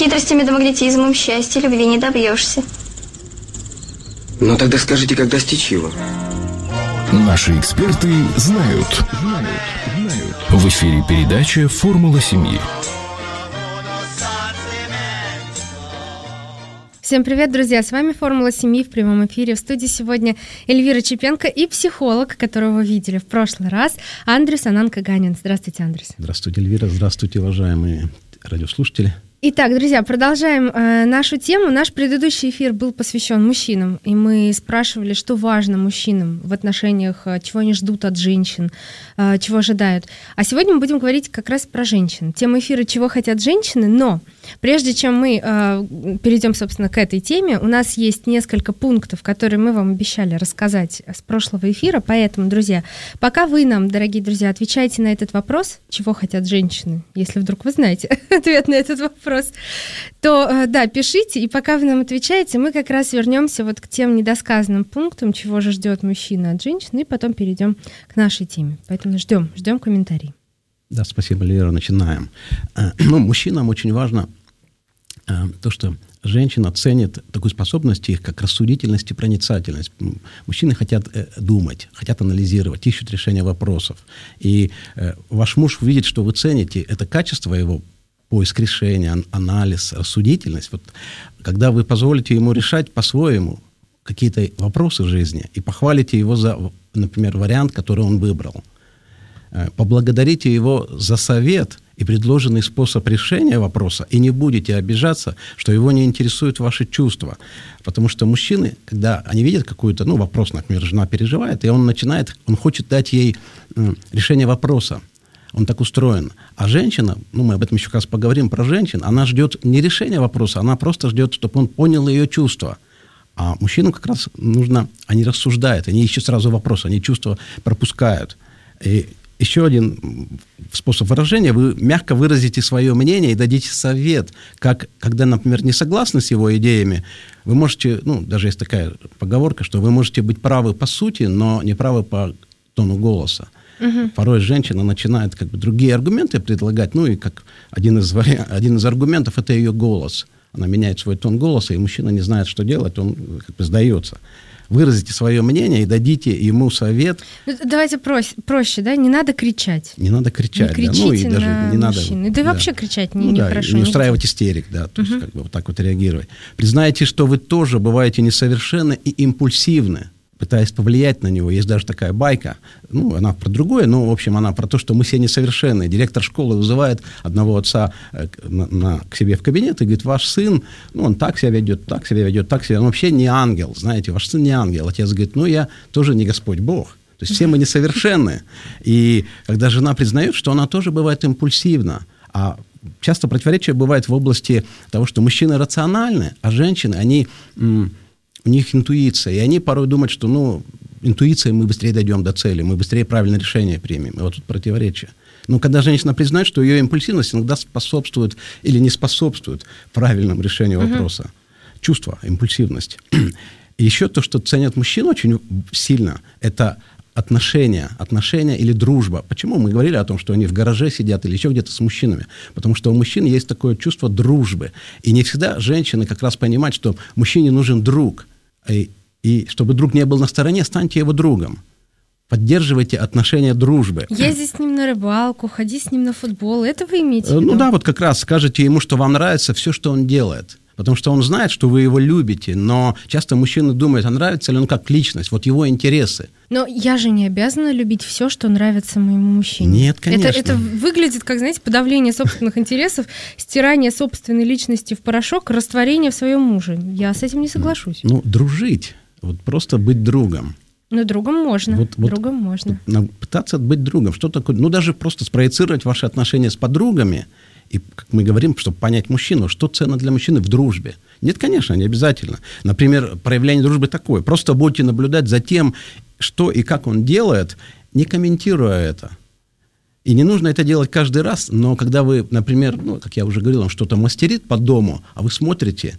Хитростями да магнетизмом счастья, любви не добьешься. Ну тогда скажите, как достичь его? Наши эксперты знают. В эфире передача «Формула семьи». Всем привет, друзья! С вами «Формула семьи» в прямом эфире. В студии сегодня Эльвира Чепенко и психолог, которого вы видели в прошлый раз, Андрюс Анан-Каганин. Здравствуйте, Андрюс. Здравствуйте, Эльвира. Здравствуйте, уважаемые радиослушатели. Итак, друзья, продолжаем нашу тему. Наш предыдущий эфир был посвящен мужчинам, и мы спрашивали, что важно мужчинам в отношениях, чего они ждут от женщин, чего ожидают. А сегодня мы будем говорить как раз про женщин. Тема эфира «Чего хотят женщины?», но прежде чем мы перейдем, собственно, к этой теме, у нас есть несколько пунктов, которые мы вам обещали рассказать с прошлого эфира, поэтому, друзья, пока вы нам, дорогие друзья, отвечаете на этот вопрос, чего хотят женщины, если вдруг вы знаете ответ на этот вопрос, то, да, пишите, и пока вы нам отвечаете, мы как раз вернемся вот к тем недосказанным пунктам, чего же ждет мужчина от женщины, и потом перейдем к нашей теме. Поэтому ждем комментарий. Да, спасибо, Лера. Начинаем. Мужчинам очень важно то, что женщина ценит такую способность их, как рассудительность и проницательность. Мужчины хотят думать, хотят анализировать, ищут решение вопросов. И ваш муж увидит, что вы цените это качество его, поиск решения, анализ, рассудительность. Вот, когда вы позволите ему решать по-своему какие-то вопросы в жизни и похвалите его за, например, вариант, который он выбрал, поблагодарите его за совет и предложенный способ решения вопроса, и не будете обижаться, что его не интересуют ваши чувства. Потому что мужчины, когда они видят какой-то, вопрос, например, жена переживает, и он хочет дать ей решение вопроса. Он так устроен. А женщина, мы об этом еще раз поговорим про женщин, она ждет не решения вопроса, она просто ждет, чтобы он понял ее чувства. А мужчинам как раз нужно, они рассуждают, они ищут сразу вопрос, они чувства пропускают. И еще один способ выражения, вы мягко выразите свое мнение и дадите совет, как, когда, например, не согласны с его идеями, вы можете, даже есть такая поговорка, что вы можете быть правы по сути, но не правы по тону голоса. Порой женщина начинает другие аргументы предлагать, и как один из аргументов – это ее голос. Она меняет свой тон голоса, и мужчина не знает, что делать, он сдается. Выразите свое мнение и дадите ему совет. Давайте проще, да? Не надо кричать. Не надо кричать, не кричите и даже на не мужчин. надо. Да и вообще кричать нехорошо. Не устраивать истерик, да, то есть вот так вот реагировать. Признайте, что вы тоже бываете несовершенны и импульсивны, пытаясь повлиять на него. Есть даже такая байка, она про другое, в общем, она про то, что мы все несовершенны. Директор школы вызывает одного отца к себе в кабинет и говорит, ваш сын, он так себя ведет, он вообще не ангел, знаете, ваш сын не ангел. Отец говорит, я тоже не Господь Бог. То есть все мы несовершенны. И когда жена признает, что она тоже бывает импульсивна, а часто противоречие бывает в области того, что мужчины рациональны, а женщины, у них интуиция, и они порой думают, что, интуицией мы быстрее дойдем до цели, мы быстрее правильное решение примем. И вот тут противоречие. Но когда женщина признает, что ее импульсивность иногда способствует или не способствует правильному решению вопроса. Чувство, импульсивность. И еще то, что ценят мужчин очень сильно, это отношения или дружба. Почему мы говорили о том, что они в гараже сидят или еще где-то с мужчинами? Потому что у мужчин есть такое чувство дружбы. И не всегда женщины как раз понимают, что мужчине нужен друг. И чтобы друг не был на стороне, станьте его другом. Поддерживайте отношения дружбы. Езди с ним на рыбалку, ходи с ним на футбол. Это вы имеете в виду? Вот как раз скажите ему, что вам нравится все, что он делает. Потому что он знает, что вы его любите, но часто мужчины думают, а нравится ли он как личность, вот его интересы. Но я же не обязана любить все, что нравится моему мужчине. Нет, конечно. Это выглядит как, подавление собственных интересов, стирание собственной личности в порошок, растворение в своем муже. Я с этим не соглашусь. Дружить, просто быть другом. Другом можно. Другом можно. Пытаться быть другом. Что такое? Даже просто спроецировать ваши отношения с подругами. И, как мы говорим, чтобы понять мужчину, что ценно для мужчины в дружбе. Нет, конечно, не обязательно. Например, проявление дружбы такое. Просто будете наблюдать за тем, что и как он делает, не комментируя это. И не нужно это делать каждый раз, но когда вы, например, как я уже говорил, он что-то мастерит по дому, а вы смотрите,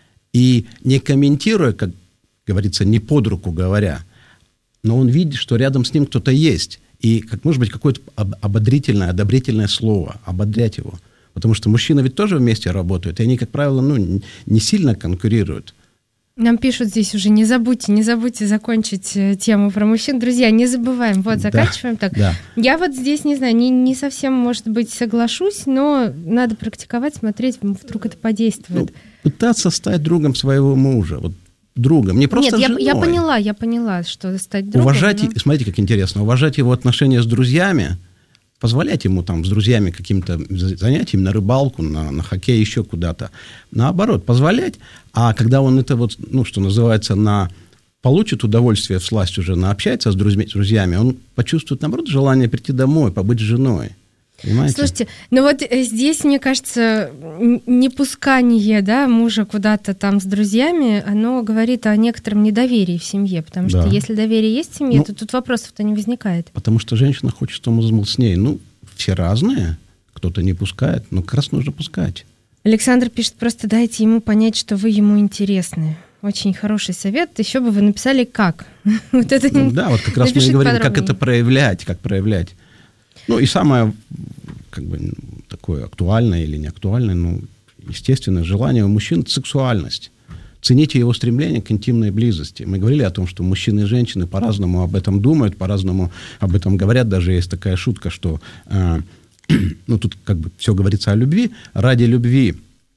и не комментируя, как говорится, не под руку говоря, но он видит, что рядом с ним кто-то есть. И, может быть, какое-то ободрительное, одобрительное слово, ободрять его. Потому что мужчины ведь тоже вместе работают, и они, как правило, не сильно конкурируют. Нам пишут здесь уже, не забудьте закончить тему про мужчин. Друзья, не забываем. Вот, заканчиваем так. Да. Я вот здесь, не знаю, не совсем, может быть, соглашусь, но надо практиковать, смотреть, вдруг это подействует. Пытаться стать другом своего мужа. Вот другом, не просто Нет, женой. я поняла, что стать другом. Уважать, смотрите, как интересно, уважать его отношения с друзьями, позволять ему там с друзьями каким-то занятиям на рыбалку, на хоккей, еще куда-то. Наоборот, позволять. А когда он это вот, что называется, получит удовольствие всласть уже, общается с друзьями, он почувствует, наоборот, желание прийти домой, побыть с женой. Понимаете? Слушайте, вот здесь, мне кажется, непускание, мужа куда-то там с друзьями, оно говорит о некотором недоверии в семье, потому что если доверие есть в семье, то тут вопросов-то не возникает. Потому что женщина хочет, чтобы он был с ней. Все разные, кто-то не пускает, но как раз нужно пускать. Александр пишет, просто дайте ему понять, что вы ему интересны. Очень хороший совет. Еще бы вы написали «как». Вот это вот как раз мы и говорим, как это проявлять, как проявлять. И самое, такое актуальное или не актуальное, естественно, желание у мужчин – сексуальность. Цените его стремление к интимной близости. Мы говорили о том, что мужчины и женщины по-разному об этом думают, по-разному об этом говорят. Даже есть такая шутка, что тут все говорится о любви. Ради любви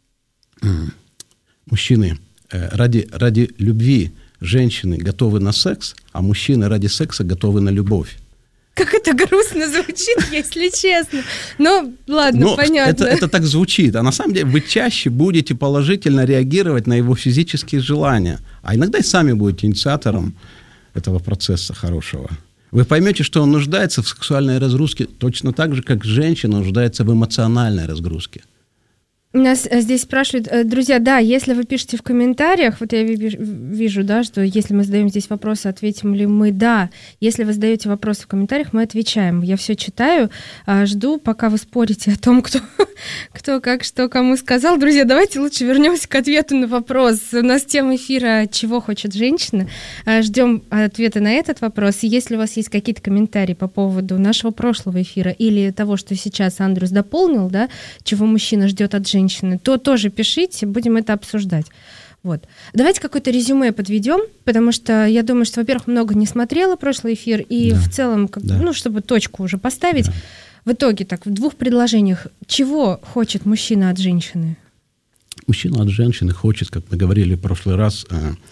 мужчины, ради любви женщины готовы на секс, а мужчины ради секса готовы на любовь. Как это грустно звучит, если честно. Ладно, понятно. Это так звучит. А на самом деле вы чаще будете положительно реагировать на его физические желания. А иногда и сами будете инициатором этого процесса хорошего. Вы поймете, что он нуждается в сексуальной разгрузке точно так же, как женщина нуждается в эмоциональной разгрузке. Нас здесь спрашивают, друзья, если вы пишете в комментариях, вот я вижу, что если мы задаем здесь вопросы, ответим ли мы «да». Если вы задаете вопросы в комментариях, мы отвечаем. Я все читаю, жду, пока вы спорите о том, кто как что кому сказал. Друзья, давайте лучше вернемся к ответу на вопрос. У нас тема эфира «Чего хочет женщина?». Ждем ответа на этот вопрос. И если у вас есть какие-то комментарии по поводу нашего прошлого эфира или того, что сейчас Андрюс дополнил, чего мужчина ждет от женщины, то тоже пишите, будем это обсуждать. Вот. Давайте какое-то резюме подведем, потому что я думаю, что, во-первых, много не смотрела прошлый эфир, и в целом, чтобы точку уже поставить, в итоге так, в 2 предложениях, чего хочет мужчина от женщины? Мужчина от женщины хочет, как мы говорили в прошлый раз,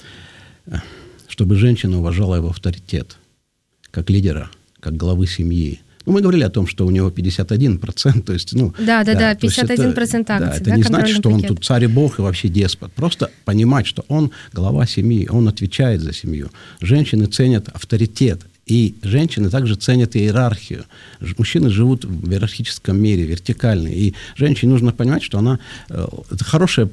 чтобы женщина уважала его авторитет, как лидера, как главы семьи. Мы говорили о том, что у него 51%, то есть, 51% акций. Это не значит, что он тут царь и бог и вообще деспот. Просто понимать, что он глава семьи, он отвечает за семью. Женщины ценят авторитет, и женщины также ценят иерархию. Мужчины живут в иерархическом мире, вертикально, и женщине нужно понимать, что это хорошая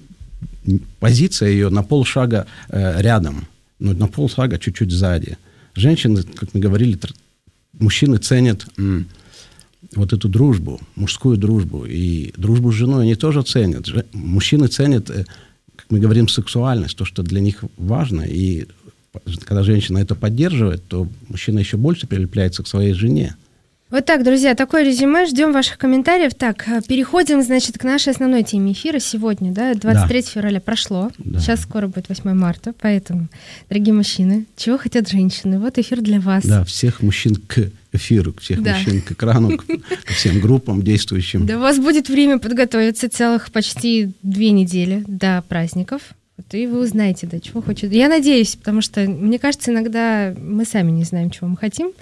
позиция ее на полшага рядом, но на полшага чуть-чуть сзади. Женщины, как мы говорили, мужчины ценят вот эту дружбу, мужскую дружбу. И дружбу с женой они тоже ценят. Мужчины ценят, как мы говорим, сексуальность, то, что для них важно. И когда женщина это поддерживает, то мужчина еще больше прилепляется к своей жене. Вот так, друзья, такое резюме. Ждем ваших комментариев. Так, переходим, к нашей основной теме эфира сегодня. 23 февраля прошло. Сейчас скоро будет 8 марта. Поэтому, дорогие мужчины, чего хотят женщины? Вот эфир для вас. Всех мужчин к эфиру, всех мужчин к экрану, ко всем группам действующим. У вас будет время подготовиться целых почти 2 недели до праздников. И вы узнаете, чего хочет. Я надеюсь, потому что, мне кажется, иногда мы сами не знаем, чего мы хотим.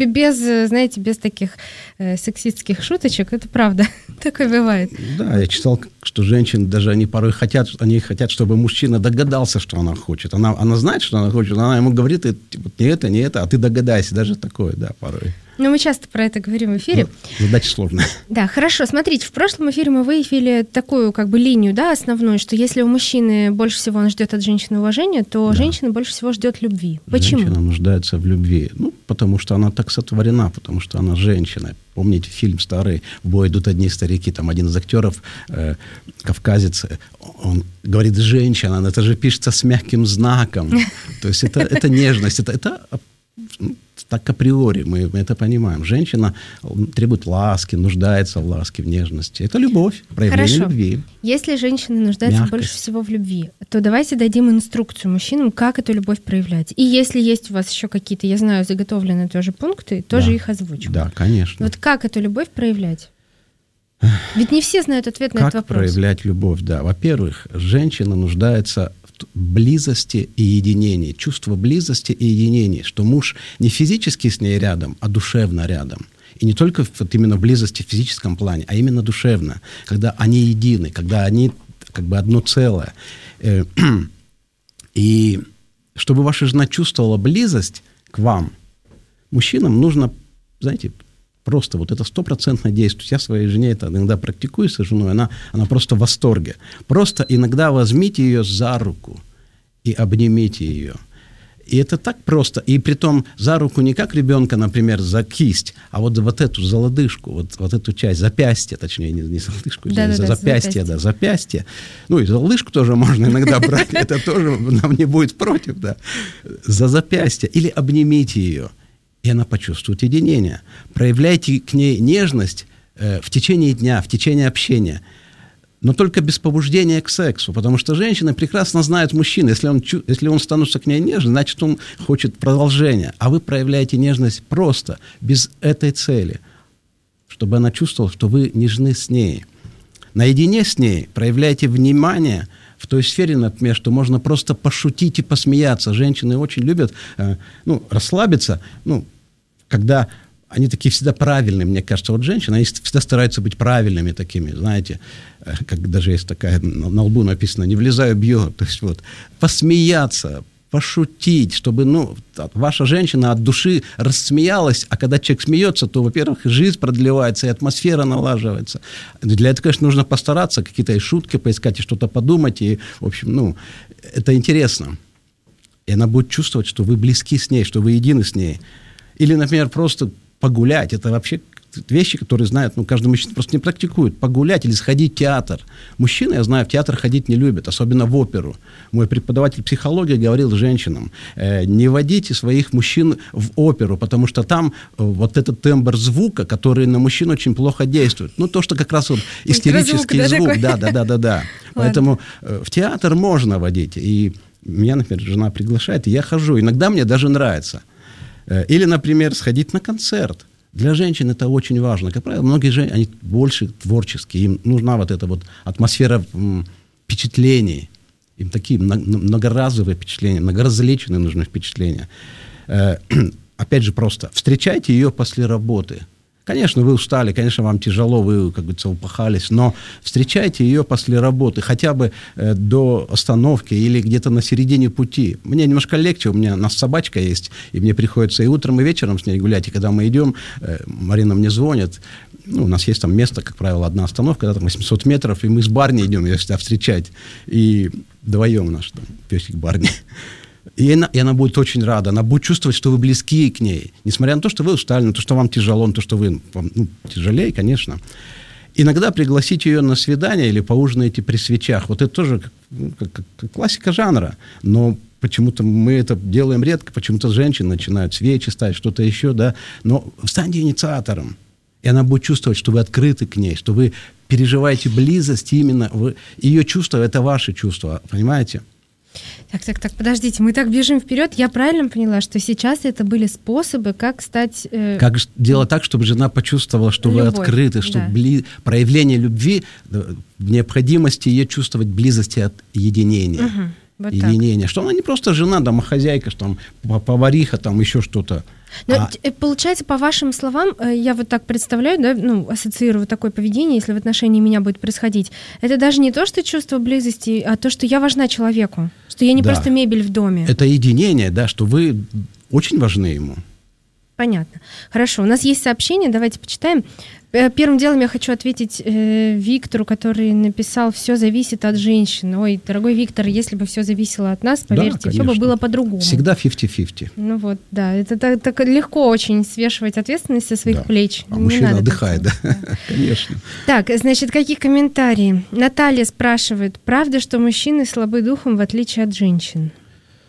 Без таких сексистских шуточек, это правда. Такое бывает. Я читал, что женщины даже они порой хотят, чтобы мужчина догадался, что она хочет. Она знает, что она хочет, она ему говорит, не это, а ты догадайся. Даже такое, порой. Мы часто про это говорим в эфире. Задача сложная. Хорошо. Смотрите, в прошлом эфире мы выявили такую линию, основную, что если у мужчины больше всего он ждет от женщины уважения, то женщина больше всего ждет любви. Почему? Женщина нуждается в любви. Потому что она так сотворена, потому что она женщина. Помните фильм старый «В бой идут одни старики», там один из актеров, кавказец, он говорит «женщина», это же пишется с мягким знаком. То есть это нежность, это так априори, мы это понимаем. Женщина требует ласки, нуждается в ласке, в нежности. Это любовь, проявление любви. Если женщина нуждается мягкость. больше всего в любви, то давайте дадим инструкцию мужчинам, как эту любовь проявлять. И если есть у вас еще какие-то, я знаю, заготовленные тоже пункты, тоже их озвучим. Да, конечно. Вот как эту любовь проявлять? Ведь не все знают ответ на этот вопрос. Как проявлять любовь, да. Во-первых, женщина нуждается в близости и единении. Чувство близости и единения, что муж не физически с ней рядом, а душевно рядом. И не только вот именно в близости в физическом плане, а именно душевно. Когда они едины, когда они как бы одно целое. И чтобы ваша жена чувствовала близость к вам, мужчинам нужно, знаете, просто вот это 100% действует. Я своей жене это иногда практикую со женой, она просто в восторге. Просто иногда возьмите ее за руку и обнимите ее. И это так просто. И притом за руку не как ребенка, например, за кисть, а вот эту, за лодыжку, вот эту часть, запястье, точнее, не за лодыжку, за запястье, да, запястье. Ну, и за лодыжку тоже можно иногда брать, это тоже нам не будет против, да. За запястье. Или обнимите ее. И она почувствует единение. Проявляйте к ней нежность в течение дня, в течение общения. Но только без побуждения к сексу. Потому что женщина прекрасно знает мужчину. Если он становится к ней нежным, значит, он хочет продолжения. А вы проявляете нежность просто, без этой цели. Чтобы она чувствовала, что вы нежны с ней. Наедине с ней проявляйте внимание в той сфере, например, что можно просто пошутить и посмеяться. Женщины очень любят расслабиться, когда они такие всегда правильные, мне кажется. Вот женщины, они всегда стараются быть правильными такими, знаете, как даже есть такая, на лбу написано, не влезаю, бью. То есть вот, посмеяться, пошутить, чтобы, ваша женщина от души рассмеялась, а когда человек смеется, то, во-первых, жизнь продлевается, и атмосфера налаживается. Для этого, конечно, нужно постараться, какие-то и шутки поискать, и что-то подумать, и, в общем, это интересно. И она будет чувствовать, что вы близки с ней, что вы едины с ней. Или, например, просто погулять. Это вообще вещи, которые знают, каждый мужчина просто не практикует. Погулять или сходить в театр. Мужчины, я знаю, в театр ходить не любят, особенно в оперу. Мой преподаватель психологии говорил женщинам, не водите своих мужчин в оперу, потому что там вот этот тембр звука, который на мужчин очень плохо действует. То, что как раз вот истерический звук. Да. Поэтому в театр можно водить. И меня, например, жена приглашает, и я хожу. Иногда мне даже нравится. Или, например, сходить на концерт. Для женщин это очень важно. Как правило, многие женщины, они больше творческие. Им нужна вот эта вот атмосфера впечатлений. Им такие многоразовые впечатления, многоразличные нужны впечатления. Опять же, просто встречайте ее после работы. Конечно, вы устали, конечно, вам тяжело, вы, как говорится, упахались, но встречайте ее после работы, хотя бы до остановки или где-то на середине пути. Мне немножко легче, у нас собачка есть, и мне приходится и утром, и вечером с ней гулять, и когда мы идем, Марина мне звонит, у нас есть там место, как правило, одна остановка, да, там 800 метров, и мы с Барни идем ее всегда встречать, и вдвоем наш там песик Барни. И она будет очень рада, она будет чувствовать, что вы близки к ней. Несмотря на то, что вы устали, на то, что вам тяжело, на то, что вы тяжелее, конечно. Иногда пригласить ее на свидание или поужинаете при свечах. Вот это тоже как классика жанра. Но почему-то мы это делаем редко, почему-то женщины начинают свечи ставить, что-то еще, да. Но станьте инициатором. И она будет чувствовать, что вы открыты к ней, что вы переживаете близость именно. Ее чувства – это ваши чувства, понимаете? Так, подождите, мы так бежим вперед. Я правильно поняла, что сейчас это были способы, как стать... Как делать так, чтобы жена почувствовала, что любовь, вы открыты, что да. Проявление любви, необходимости ее чувствовать близости от единения. Угу, вот единения. Что она не просто жена, домохозяйка, что там повариха, там еще что-то. Но получается, по вашим словам, я вот так представляю, да, ассоциирую такое поведение, если в отношении меня будет происходить. Это даже не то, что чувство близости, а то, что я важна человеку, что я не просто мебель в доме. Это единение, да, что вы очень важны ему. Понятно. Хорошо, у нас есть сообщение, давайте почитаем. Первым делом я хочу ответить Виктору, который написал: «Все зависит от женщин». Ой, дорогой Виктор, если бы все зависело от нас, поверьте, да, все бы было по-другому. Всегда 50-50. Ну вот, да, это так легко очень свешивать ответственность со своих плеч. А мужчина отдыхает, да, конечно. Так, значит, какие комментарии? Наталья спрашивает: правда, что мужчины слабы духом, в отличие от женщин?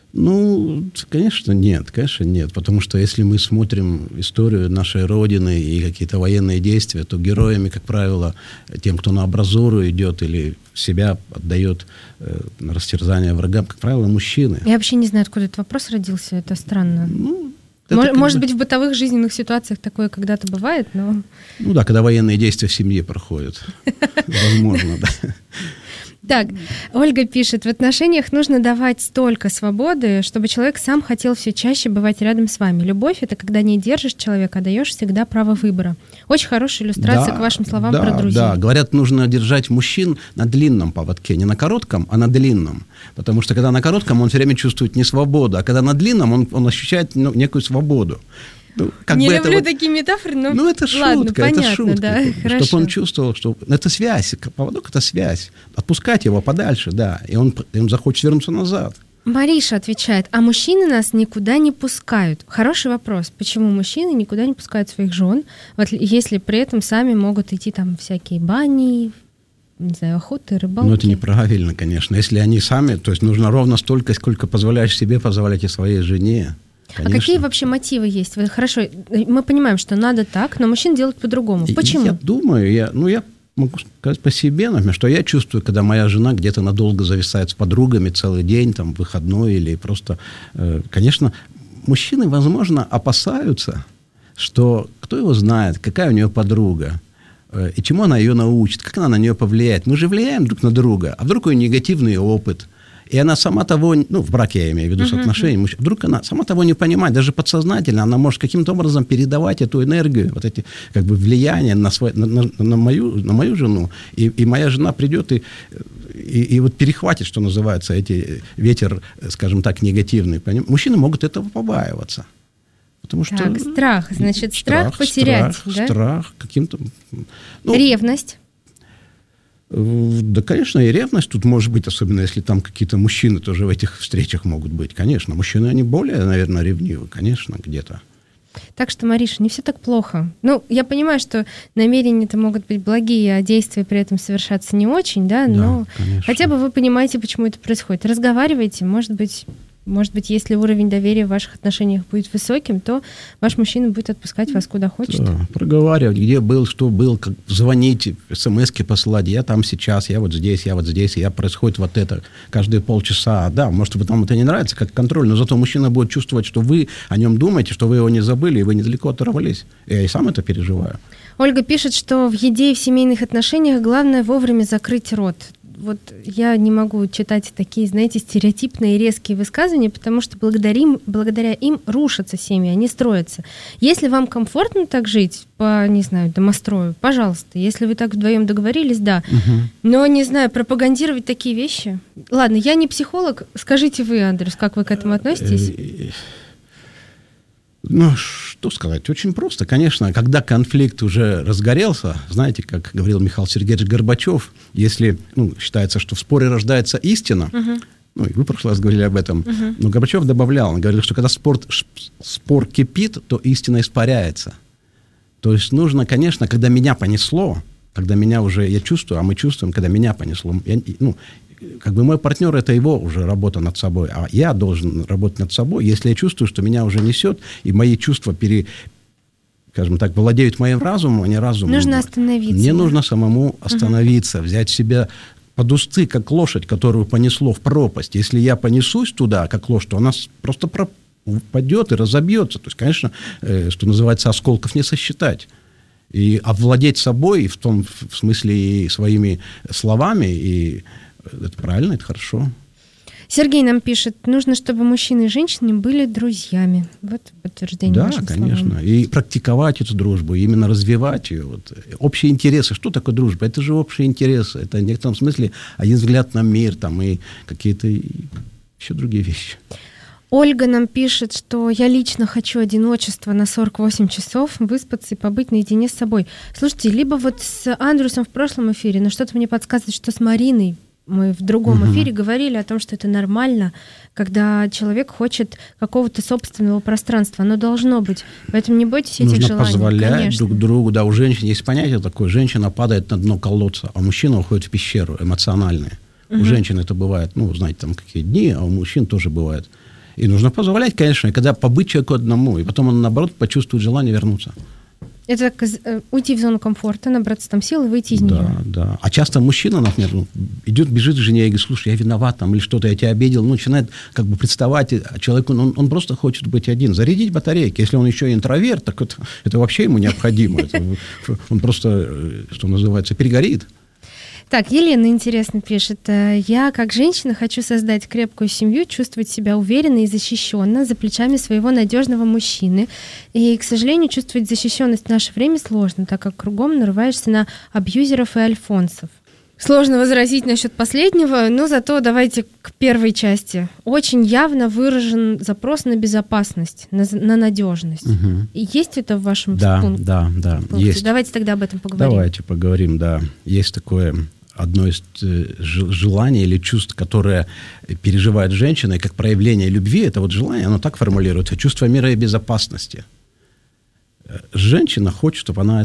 Ну, конечно, нет, потому что если мы смотрим историю нашей Родины и какие-то военные действия, то героями, как правило, тем, кто на абразуру идет или себя отдает на растерзание врагам, как правило, мужчины. Я вообще не знаю, откуда этот вопрос родился, это странно. Ну, может быть, в бытовых жизненных ситуациях такое когда-то бывает, но... Ну да, когда военные действия в семье проходят. Возможно, да. Так, Ольга пишет, в отношениях нужно давать столько свободы, чтобы человек сам хотел все чаще бывать рядом с вами. Любовь — это когда не держишь человека, а даешь всегда право выбора. Очень хорошая иллюстрация к вашим словам про друзей. Да, говорят, нужно держать мужчин на длинном поводке, не на коротком, а на длинном. Потому что когда на коротком, он все время чувствует не свободу, а когда на длинном, он ощущает некую свободу. Ну, не люблю такие метафоры, но это шутка, ладно, понятно, это шутка, да, хорошо. Чтобы он чувствовал, что это связь, поводок — это связь. Отпускать его подальше, да, и он захочет вернуться назад. Мариша отвечает, а мужчины нас никуда не пускают. Хороший вопрос, почему мужчины никуда не пускают своих жен, если при этом сами могут идти там всякие бани, не знаю, охоты, рыбалки? Ну, это неправильно, конечно. Если они сами, то есть нужно ровно столько, сколько позволяешь себе, позволять и своей жене. Конечно. А какие вообще мотивы есть? Хорошо, мы понимаем, что надо так, но мужчин делают по-другому. Почему? Я думаю, я могу сказать по себе, например, что я чувствую, когда моя жена где-то надолго зависает с подругами целый день, там, выходной или просто... Конечно, мужчины, возможно, опасаются, что кто его знает, какая у нее подруга, и чему она ее научит, как она на нее повлияет. Мы же влияем друг на друга, а вдруг у нее негативный опыт. И она сама того, в браке я имею в виду, соотношения, вдруг она сама того не понимает, даже подсознательно, она может каким-то образом передавать эту энергию, вот эти как бы влияния на мою жену, и моя жена придет и вот перехватит, что называется, ветер, скажем так, негативный. Мужчины могут этого побаиваться. Потому что, так, страх, значит, страх потерять, да? Страх каким-то... Ревность. Да, конечно, и ревность тут может быть, особенно если там какие-то мужчины тоже в этих встречах могут быть. Конечно, мужчины, они более, наверное, ревнивы, конечно, где-то. Так что, Мариша, не все так плохо. Ну, я понимаю, что намерения-то могут быть благие, а действия при этом совершаться не очень, да, но конечно. Хотя бы вы понимаете, почему это происходит. Разговаривайте, может быть, если уровень доверия в ваших отношениях будет высоким, то ваш мужчина будет отпускать вас куда хочет. Да, проговаривать, где был, что был, как звонить, смс-ки посылать. Я там сейчас, я вот здесь, и происходит вот это каждые полчаса. Да, может, вам это не нравится, как контроль, но зато мужчина будет чувствовать, что вы о нем думаете, что вы его не забыли, и вы недалеко оторвались. Я и сам это переживаю. Ольга пишет, что в еде и в семейных отношениях главное вовремя закрыть рот. Вот я не могу читать такие, знаете, стереотипные резкие высказывания, потому что благодаря им рушатся семьи, они строятся. Если вам комфортно так жить, по, не знаю, домострою, пожалуйста. Если вы так вдвоем договорились, да. Но, не знаю, пропагандировать такие вещи... Ладно, я не психолог. Скажите вы, Андрюс, как вы к этому относитесь? Ну, что сказать, очень просто. Конечно, когда конфликт уже разгорелся, знаете, как говорил Михаил Сергеевич Горбачев, если считается, что в споре рождается истина, и вы в прошлый раз говорили об этом, но Горбачев добавлял, он говорил, что когда спор кипит, то истина испаряется. То есть нужно, конечно, когда меня понесло, когда меня уже, я чувствую, а мы чувствуем, когда меня понесло, как бы мой партнер — это его уже работа над собой, а я должен работать над собой. Если я чувствую, что меня уже несет, и мои чувства скажем так, владеют моим разумом, а не разумом. Нужно остановиться. Мне нужно самому остановиться, взять себя под узцы, как лошадь, которую понесло в пропасть. Если я понесусь туда, как лошадь, то она просто упадет и разобьется. То есть, конечно, что называется, осколков не сосчитать. И овладеть собой, в том смысле и своими словами, и это правильно, это хорошо. Сергей нам пишет, нужно, чтобы мужчины и женщины были друзьями. Вот подтверждение вашим словам. Да, конечно. И практиковать эту дружбу, именно развивать ее. Вот. Общие интересы. Что такое дружба? Это же общие интересы. Это в некотором смысле один взгляд на мир, там, и какие-то еще другие вещи. Ольга нам пишет, что я лично хочу одиночество на 48 часов, выспаться и побыть наедине с собой. Слушайте, либо вот с Андрюсом в прошлом эфире, но что-то мне подсказывает, что с Мариной мы в другом эфире говорили о том, что это нормально, когда человек хочет какого-то собственного пространства. Оно должно быть. Поэтому не бойтесь этих желаний. Нужно позволять конечно. Друг другу. Да, у женщин есть понятие такое. Женщина падает на дно колодца, а мужчина уходит в пещеру эмоциональные. У женщин это бывает, знаете, там какие дни, а у мужчин тоже бывает. И нужно позволять, конечно, и когда побыть человеку одному, и потом он, наоборот, почувствует желание вернуться. Это уйти в зону комфорта, набраться там сил и выйти из нее. Да. А часто мужчина, например, идет, бежит к жене и говорит: слушай, я виноват там, или что-то, я тебя обидел. Начинает как бы приставать, а человеку, он просто хочет быть один. Зарядить батарейки. Если он еще и интроверт, так это вообще ему необходимо. Он просто, что называется, перегорит. Так, Елена интересно пишет. Я, как женщина, хочу создать крепкую семью, чувствовать себя уверенно и защищенно за плечами своего надежного мужчины. И, к сожалению, чувствовать защищенность в наше время сложно, так как кругом нарываешься на абьюзеров и альфонсов. Сложно возразить насчет последнего, но зато давайте к первой части. Очень явно выражен запрос на безопасность, на надежность. Угу. И есть это в вашем пункте? Да, есть. Давайте тогда об этом поговорим. Давайте поговорим, да. Есть такое одно из желаний или чувств, которое переживает женщина, и как проявление любви, это вот желание, оно так формулируется: чувство мира и безопасности. Женщина хочет, чтобы она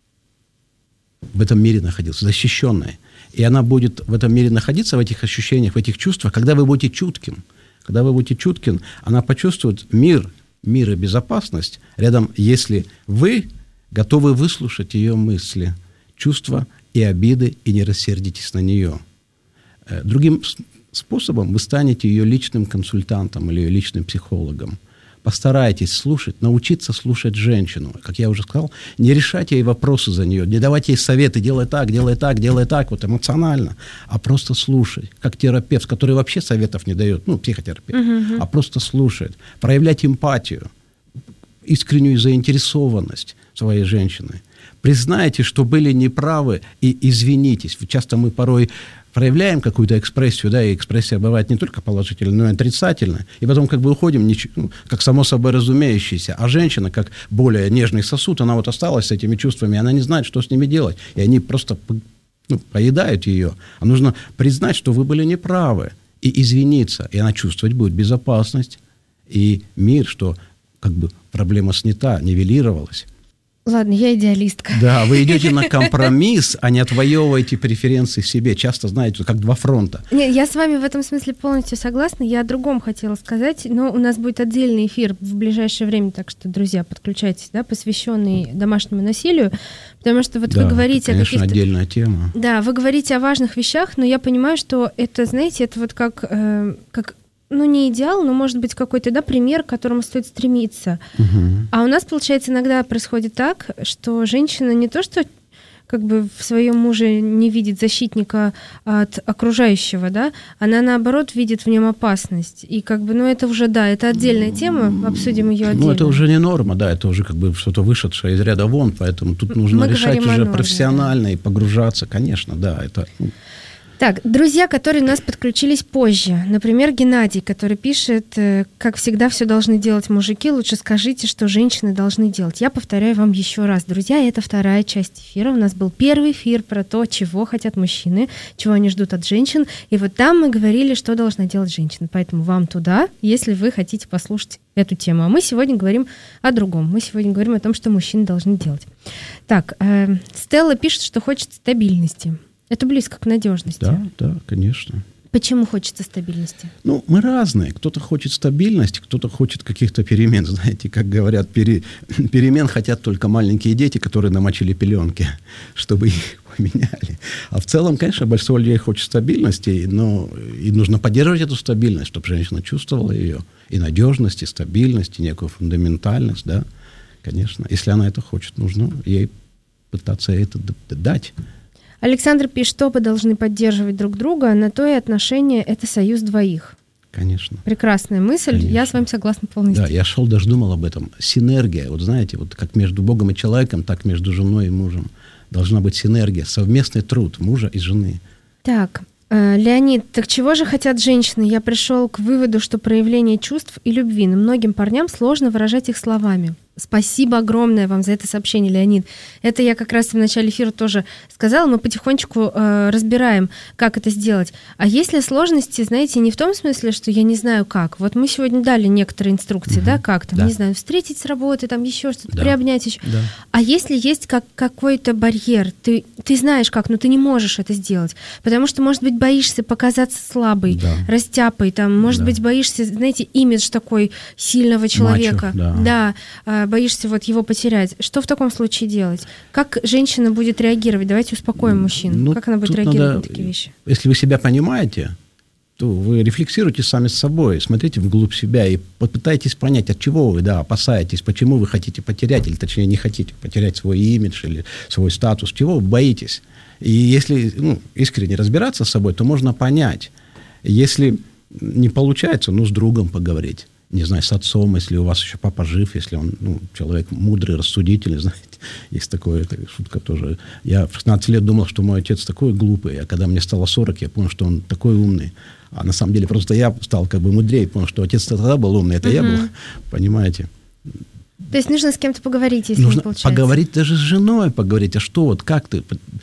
в этом мире находилась, защищенной. И она будет в этом мире находиться, в этих ощущениях, в этих чувствах, когда вы будете чутким. Когда вы будете чутким, она почувствует мир и безопасность рядом, если вы готовы выслушать ее мысли, чувства и обиды, и не рассердитесь на нее. Другим способом вы станете ее личным консультантом или ее личным психологом. Постарайтесь слушать, научиться слушать женщину. Как я уже сказал, не решать ей вопросы за нее, не давать ей советы: делай так, вот эмоционально, а просто слушать. Как терапевт, который вообще советов не дает, психотерапевт, а просто слушает. Проявлять эмпатию, искреннюю заинтересованность своей женщины. Признайте, что были неправы, и извинитесь. Часто мы порой проявляем какую-то экспрессию, да, и экспрессия бывает не только положительная, но и отрицательная. И потом как бы уходим, как само собой разумеющееся. А женщина, как более нежный сосуд, она вот осталась с этими чувствами, она не знает, что с ними делать. И они просто поедают ее. А нужно признать, что вы были неправы, и извиниться. И она чувствовать будет безопасность и мир, что как бы проблема снята, нивелировалась. Ладно, я идеалистка. Да, вы идете на компромисс, а не отвоевываете преференции себе. Часто, знаете, как два фронта. Нет, я с вами в этом смысле полностью согласна. Я о другом хотела сказать, но у нас будет отдельный эфир в ближайшее время, так что, друзья, подключайтесь, да, посвященный домашнему насилию, потому что вот вы говорите это, конечно, о каких-то... отдельная тема. Да, вы говорите о важных вещах, но я понимаю, что это, знаете, это вот как не идеал, но, может быть, какой-то, да, пример, к которому стоит стремиться. Угу. А у нас, получается, иногда происходит так, что женщина не то, что как бы в своем муже не видит защитника от окружающего, да, она, наоборот, видит в нем опасность. И как бы, это уже, да, это отдельная тема, обсудим ее отдельно. Это уже не норма, да, это уже как бы что-то вышедшее из ряда вон, поэтому тут нужно решать уже профессионально, да, и погружаться, конечно, да, это... Так, друзья, которые у нас подключились позже. Например, Геннадий, который пишет: как всегда, все должны делать мужики, лучше скажите, что женщины должны делать. Я повторяю вам еще раз, друзья, это вторая часть эфира. У нас был первый эфир про то, чего хотят мужчины, чего они ждут от женщин. И вот там мы говорили, что должна делать женщина. Поэтому вам туда, если вы хотите послушать эту тему. А мы сегодня говорим о другом. Мы сегодня говорим о том, что мужчины должны делать. Так, Стелла пишет, что хочет стабильности. Это близко к надежности. Да, конечно. Почему хочется стабильности? Мы разные. Кто-то хочет стабильности, кто-то хочет каких-то перемен. Знаете, как говорят, перемен хотят только маленькие дети, которые намочили пеленки, чтобы их поменяли. А в целом, конечно, большинство людей хочет стабильности, но и нужно поддерживать эту стабильность, чтобы женщина чувствовала ее. И надежность, и стабильность, и некую фундаментальность, да, конечно. Если она это хочет, нужно ей пытаться это дать. Александр пишет, что оба должны поддерживать друг друга, на то и отношения — это союз двоих. Конечно. Прекрасная мысль, конечно. Я с вами согласна полностью. Да, я даже думал об этом. Синергия, вот знаете, вот как между Богом и человеком, так между женой и мужем. Должна быть синергия, совместный труд мужа и жены. Так, Леонид, так чего же хотят женщины? Я пришел к выводу, что проявление чувств и любви многим парням сложно выражать их словами. Спасибо огромное вам за это сообщение, Леонид. Это я как раз в начале эфира тоже сказала. Мы потихонечку разбираем, как это сделать. А если сложности, знаете, не в том смысле, что я не знаю как. Вот мы сегодня дали некоторые инструкции, да, как там, не знаю, встретить с работы, там еще что-то, приобнять еще. Да. А если есть какой-то барьер, ты знаешь как, но ты не можешь это сделать, потому что, может быть, боишься показаться слабой, растяпой, там, может быть, боишься, знаете, имидж такой сильного человека. Мачо, да, боишься вот его потерять. Что в таком случае делать? Как женщина будет реагировать? Давайте успокоим мужчин. Ну, как она будет реагировать на такие вещи? Если вы себя понимаете, то вы рефлексируйте сами с собой, смотрите вглубь себя и попытайтесь понять, от чего вы опасаетесь, почему вы хотите потерять, или точнее не хотите потерять свой имидж или свой статус, чего вы боитесь. И если искренне разбираться с собой, то можно понять. Если не получается, с другом поговорить. Не знаю, с отцом, если у вас еще папа жив, если он человек мудрый, рассудительный, знаете, есть такая шутка тоже. Я в 16 лет думал, что мой отец такой глупый, а когда мне стало 40, я понял, что он такой умный. А на самом деле просто я стал мудрее, понял, что отец тогда был умный, это я был, понимаете. То есть нужно с кем-то поговорить, если нужно не получается. Поговорить, даже с женой поговорить, а что, как ты...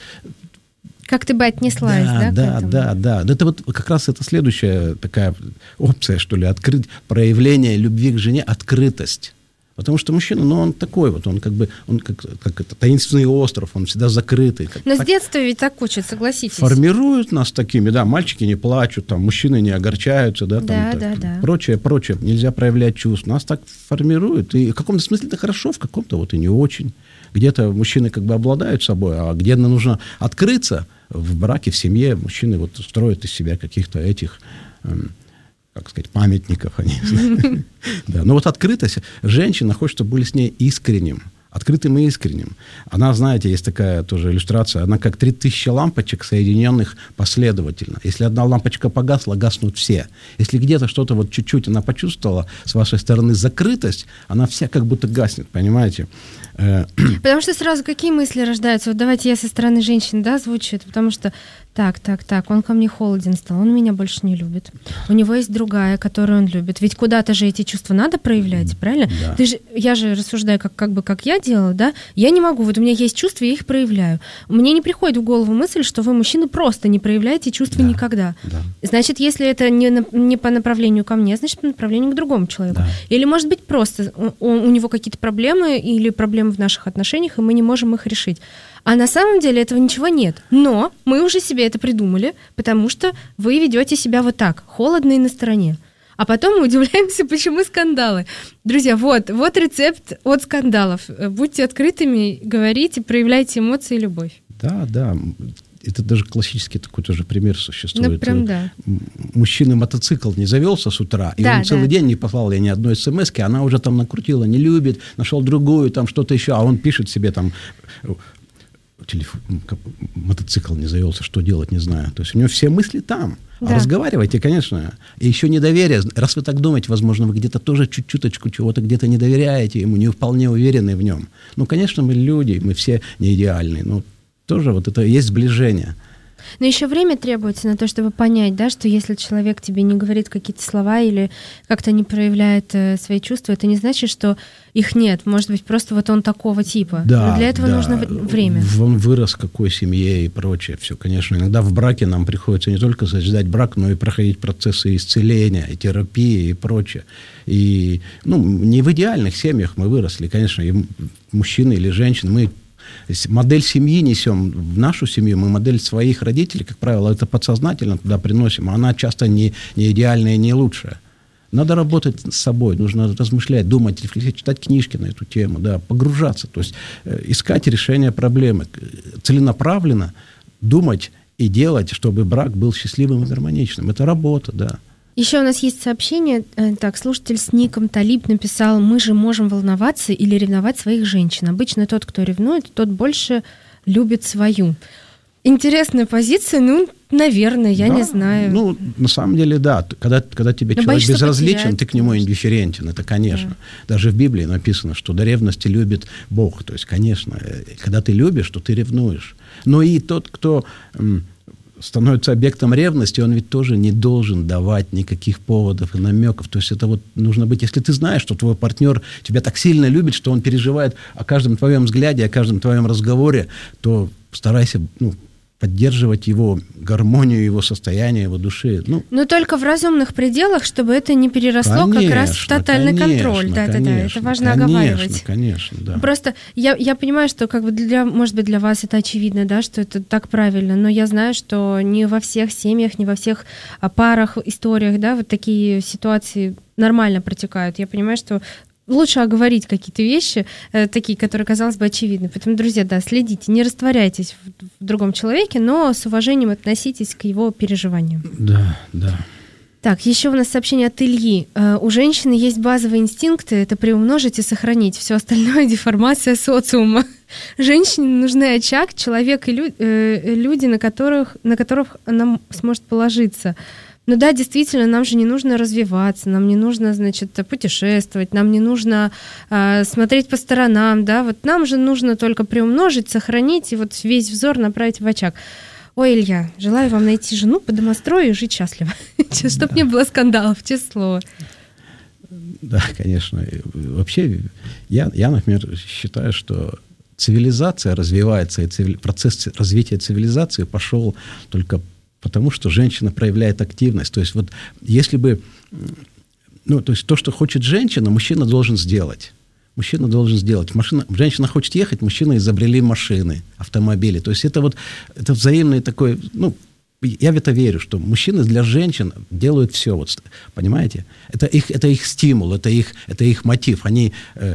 Как ты бы отнеслась, да? Да. Это вот как раз это следующая такая опция, что ли, проявление любви к жене, открытость. Потому что мужчина, он такой вот, он как таинственный остров, он всегда закрытый. Но с детства ведь так учат, согласитесь. Формируют нас такими, мальчики не плачут, мужчины не огорчаются, да. Прочее. Нельзя проявлять чувств. Нас так формируют. И в каком-то смысле это хорошо, в каком-то и не очень. Где-то мужчины обладают собой, а где-то нужно открыться в браке, в семье. Мужчины строят из себя каких-то этих, памятников. Да. Но открытость. Женщина хочет, чтобы были с ней искренним. Открытым и искренним. Она, знаете, есть такая тоже иллюстрация, она как 3000 лампочек, соединенных последовательно. Если одна лампочка погасла, гаснут все. Если где-то что-то чуть-чуть она почувствовала с вашей стороны закрытость, она вся как будто гаснет, понимаете? Потому что сразу какие мысли рождаются? Вот давайте я со стороны женщин, звучу, потому что так, он ко мне холоден стал, он меня больше не любит. У него есть другая, которую он любит. Ведь куда-то же эти чувства надо проявлять, правильно? Да. Я же рассуждаю, как я делаю, да? Я не могу, у меня есть чувства, я их проявляю. Мне не приходит в голову мысль, что вы, мужчины, просто не проявляете чувства никогда. Да. Значит, если это не по направлению ко мне, значит, по направлению к другому человеку. Да. Или, может быть, просто у него какие-то проблемы или проблемы в наших отношениях, и мы не можем их решить. А на самом деле этого ничего нет. Но мы уже себе это придумали, потому что вы ведете себя вот так, холодно и на стороне. А потом мы удивляемся, почему скандалы. Друзья, вот рецепт от скандалов. Будьте открытыми, говорите, проявляйте эмоции и любовь. Да. Это даже классический такой тоже пример существует. Ну, прям да. Мужчина мотоцикл не завелся с утра, и он целый день не послал ей ни одной смс-ки, она уже накрутила, не любит, нашел другую, что-то еще, а он пишет себе мотоцикл не завелся, что делать, не знаю. То есть у него все мысли там. Да. А разговаривайте, конечно. И еще недоверие. Раз вы так думаете, возможно, вы где-то тоже чуть-чуточку чего-то где-то не доверяете ему, не вполне уверены в нем. Конечно, мы люди, мы все не идеальны, но тоже это есть сближение. Но еще время требуется на то, чтобы понять, что если человек тебе не говорит какие-то слова или как-то не проявляет свои чувства, это не значит, что их нет. Может быть, просто он такого типа. Да, но для этого нужно время. Он вырос в какой семье и прочее. Все, конечно. Иногда в браке нам приходится не только созидать брак, но и проходить процессы исцеления, и терапии, и прочее. И не в идеальных семьях мы выросли. Конечно, и мужчины или женщины, мы модель семьи несем в нашу семью, мы модель своих родителей, как правило, это подсознательно туда приносим, а она часто не идеальная и не лучшая. Надо работать с собой, нужно размышлять, думать, читать книжки на эту тему, погружаться, то есть искать решение проблемы, целенаправленно думать и делать, чтобы брак был счастливым и гармоничным. Это работа, да. Еще у нас есть сообщение. Слушатель с ником Талиб написал: мы же можем волноваться или ревновать своих женщин. Обычно тот, кто ревнует, тот больше любит свою. Интересная позиция, наверное, я не знаю. На самом деле, да. Когда тебе человек безразличен, ты к нему индифферентен, это конечно. Да. Даже в Библии написано, что до ревности любит Бог. То есть, конечно, когда ты любишь, то ты ревнуешь. Но и тот, кто становится объектом ревности, он ведь тоже не должен давать никаких поводов и намеков. То есть это вот нужно быть, если ты знаешь, что твой партнер тебя так сильно любит, что он переживает о каждом твоем взгляде, о каждом твоем разговоре, то старайся, поддерживать его гармонию, его состояние, его души. Но только в разумных пределах, чтобы это не переросло как раз в тотальный контроль. Да, это важно оговаривать. Конечно, да. Просто я понимаю, что может быть для вас это очевидно, да, что это так правильно, но я знаю, что не во всех семьях, не во всех парах, историях, да, вот такие ситуации нормально протекают. Я понимаю, что лучше оговорить какие-то вещи, такие, которые, казалось бы, очевидны. Поэтому, друзья, да, следите, не растворяйтесь в другом человеке, но с уважением относитесь к его переживаниям. Да, да. Так, еще у нас сообщение от Ильи. У женщины есть базовые инстинкты, это приумножить и сохранить. Все остальное — деформация социума. Женщине нужны очаг, человек и люди, на которых она сможет положиться. Ну да, действительно, нам же не нужно развиваться, нам не нужно, путешествовать, нам не нужно смотреть по сторонам, да, вот нам же нужно только приумножить, сохранить и вот весь взор направить в очаг. Ой, Илья, желаю вам найти жену по домострою и жить счастливо, чтобы не было скандалов, честное слово. Да, конечно. Вообще, я, например, считаю, что цивилизация развивается, и процесс развития цивилизации пошел только потому что женщина проявляет активность. То есть вот если бы... то есть то, что хочет женщина, мужчина должен сделать. Мужчина должен сделать. Женщина хочет ехать, мужчины изобрели машины, автомобили. То есть это взаимный такой... я в это верю, что мужчины для женщин делают все. Вот, понимаете? Это их стимул, это их мотив. Они...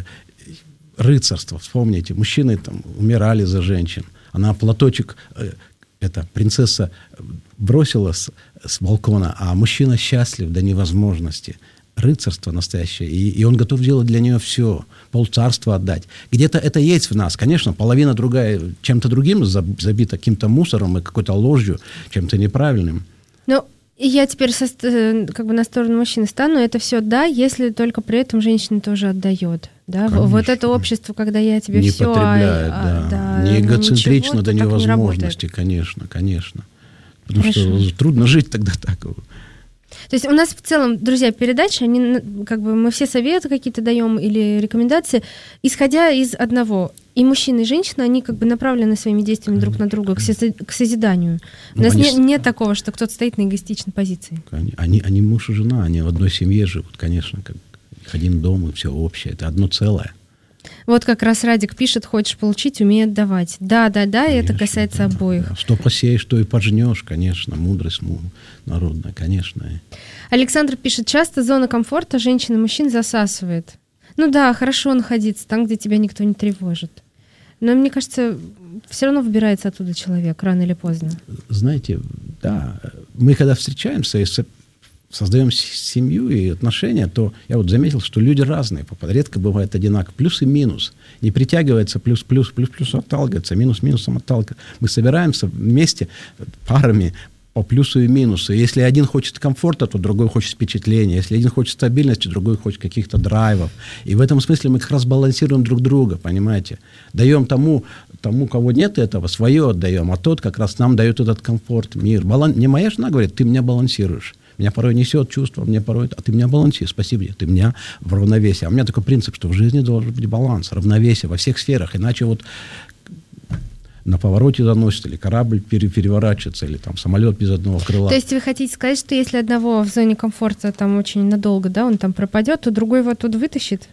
рыцарство, вспомните. Мужчины там умирали за женщин. Она платочек... эта принцесса бросила с балкона, а мужчина счастлив до невозможности. Рыцарство настоящее. И он готов делать для нее все. Полцарства отдать. Где-то это есть в нас. Конечно, половина другая чем-то другим забита, каким-то мусором и какой-то ложью, чем-то неправильным. И я теперь на сторону мужчины стану. Это все да, если только при этом женщина тоже отдает. Да? Вот это общество, когда я тебе не все... Не потребляет, да. Не эгоцентрично ничего, до невозможности, конечно. Потому что трудно жить тогда так. То есть у нас в целом, друзья, передачи, мы все советы какие-то даем или рекомендации, исходя из одного. И мужчина, и женщина, они направлены своими действиями друг на друга к созиданию. У нас нет такого, что кто-то стоит на эгоистичной позиции. Они муж и жена, они в одной семье живут, конечно, как один дом, и все общее. Это одно целое. Вот как раз Радик пишет: хочешь получить, умей отдавать. Да, конечно, и это касается обоих. Да. Что посеешь, то и пожнешь, конечно. Мудрость народная, конечно. Александр пишет: часто зона комфорта женщин и мужчин засасывает. Ну да, хорошо находиться там, где тебя никто не тревожит. Но мне кажется, все равно выбирается оттуда человек, рано или поздно. Знаете, да, мы когда встречаемся и создаем семью и отношения, то я вот заметил, что люди разные, редко бывает одинаково. Плюс и минус. Не притягивается плюс отталкивается, минус минусом отталкивается. Мы собираемся вместе парами по плюсу и минусу. Если один хочет комфорта, то другой хочет впечатления. Если один хочет стабильности, другой хочет каких-то драйвов. И в этом смысле мы как раз балансируем друг друга, понимаете? Даем тому, кого нет этого, свое отдаем, а тот как раз нам дает этот комфорт, мир. Мне моя жена говорит: ты меня балансируешь. Меня порой несет чувство, а ты меня балансируешь. Спасибо тебе, ты меня в равновесии. А у меня такой принцип, что в жизни должен быть баланс, равновесие во всех сферах. Иначе вот на повороте заносит, или корабль переворачивается, или там самолет без одного крыла. То есть вы хотите сказать, что если одного в зоне комфорта там очень надолго, да, он там пропадет, то другой его оттуда вытащит?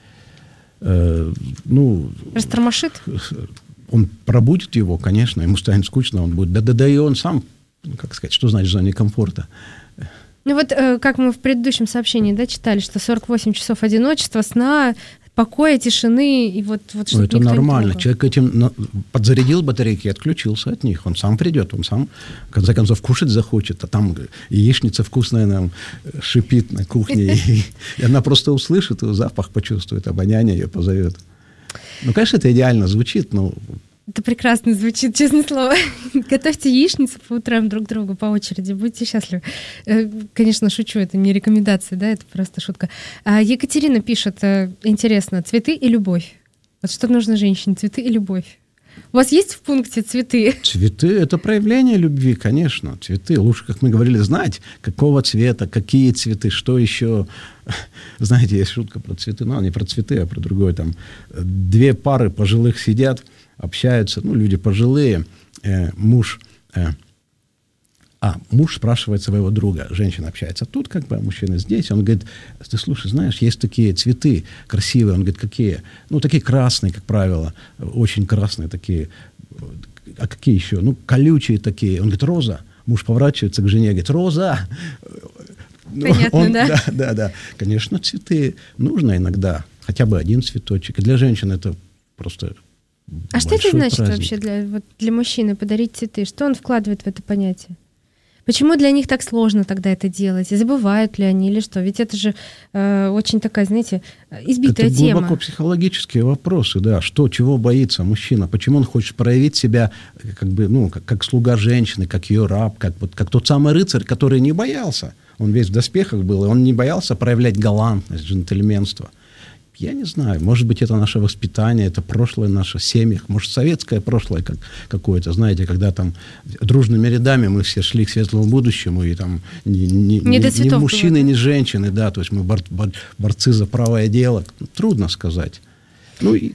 Растормошит? Он пробудет его, конечно, ему станет скучно, он будет... Да, и он сам, как сказать, что значит в зоне комфорта? Как мы в предыдущем сообщении, да, читали, что 48 часов одиночества, сна, покоя, тишины, и вот что-то это нормально. Человек этим подзарядил батарейки и отключился от них. Он сам придет, он сам, в конце концов, кушать захочет, а там яичница вкусная нам шипит на кухне, и она просто услышит, запах почувствует, обоняние ее позовет. Конечно, это идеально звучит, но... Это прекрасно звучит, честное слово. Готовьте яичницу по утрам друг другу по очереди, будьте счастливы. Конечно, шучу, это не рекомендация, да, это просто шутка. Екатерина пишет: интересно, цветы и любовь. Вот что нужно женщине, цветы и любовь? У вас есть в пункте цветы? Цветы – это проявление любви, конечно. Цветы. Лучше, как мы говорили, знать, какого цвета, какие цветы, что еще. Знаете, есть шутка про цветы. Ну, не про цветы, а про другое. Там 2 пары пожилых сидят, общаются. Ну, люди пожилые. Муж спрашивает своего друга. Женщина общается тут, как бы, а мужчина здесь. Он говорит: ты слушай, знаешь, есть такие цветы красивые. Он говорит: какие? Ну, такие красные, как правило. Очень красные такие. А какие еще? Ну, колючие такие. Он говорит: роза. Муж поворачивается к жене и говорит: роза. Понятно, да? Да. Конечно, цветы нужно иногда. Хотя бы один цветочек. И для женщин это просто А что это значит праздник. вообще для мужчины подарить цветы? Что он вкладывает в это понятие? Почему для них так сложно тогда это делать? И забывают ли они или что? Ведь это же очень такая, знаете, избитая тема. Это глубоко психологические вопросы, да. Что, чего боится мужчина? Почему он хочет проявить себя как бы, ну, как слуга женщины, как ее раб, как тот самый рыцарь, который не боялся. Он весь в доспехах был, и он не боялся проявлять галантность, джентльменство. Я не знаю, может быть, это наше воспитание, это прошлое наше в семьях, может, советское прошлое какое-то, знаете, когда там дружными рядами мы все шли к светлому будущему, и там ни мужчины, ни женщины, да, то есть мы борцы за правое дело. Трудно сказать. Ну, и...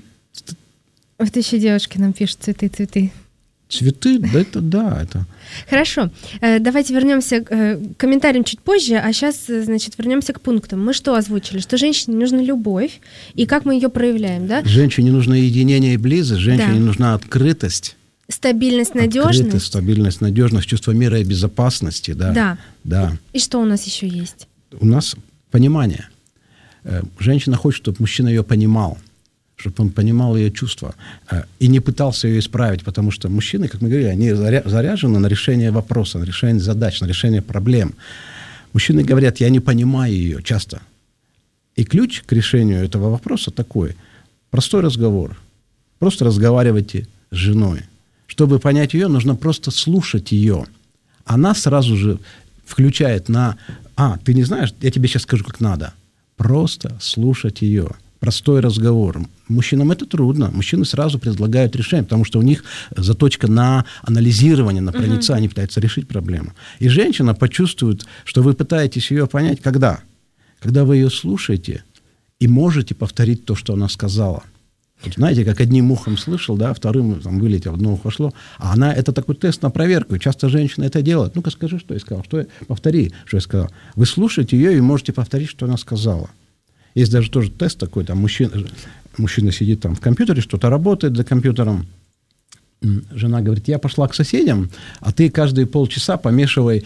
Вот еще девушки нам пишут: цветы. Цветы, это. Хорошо. Давайте вернемся к комментариям чуть позже, а сейчас, значит, вернемся к пунктам. Мы что озвучили? Что женщине нужна любовь, и как мы ее проявляем, да? Женщине нужно единение и близость, женщине нужна открытость. Стабильность, надежность. Стабильность, надежность, чувство мира и безопасности, да. Да. И что у нас еще есть? У нас понимание. Женщина хочет, чтобы мужчина ее понимал, чтобы он понимал ее чувства и не пытался ее исправить, потому что мужчины, как мы говорили, они заряжены на решение вопроса, на решение задач, на решение проблем. Мужчины говорят: я не понимаю ее часто. И ключ к решению этого вопроса такой: простой разговор. Просто разговаривайте с женой. Чтобы понять ее, нужно просто слушать ее. Она сразу же включает ты не знаешь, я тебе сейчас скажу, как надо. Просто слушать ее. Простой разговор. Мужчинам это трудно. Мужчины сразу предлагают решение, потому что у них заточка на анализирование, на проницание, они пытаются решить проблему. И женщина почувствует, что вы пытаетесь ее понять, когда? Когда вы ее слушаете и можете повторить то, что она сказала. Вот знаете, как одним ухом слышал, да, вторым там вылетел, одно ухо шло. А это такой тест на проверку. И часто женщины это делают. Ну-ка скажи, что я сказал. Повтори, что я сказал. Вы слушаете ее и можете повторить, что она сказала. Есть даже тоже тест такой, там мужчина сидит там в компьютере, что-то работает за компьютером. Жена говорит: я пошла к соседям, а ты каждые полчаса помешивай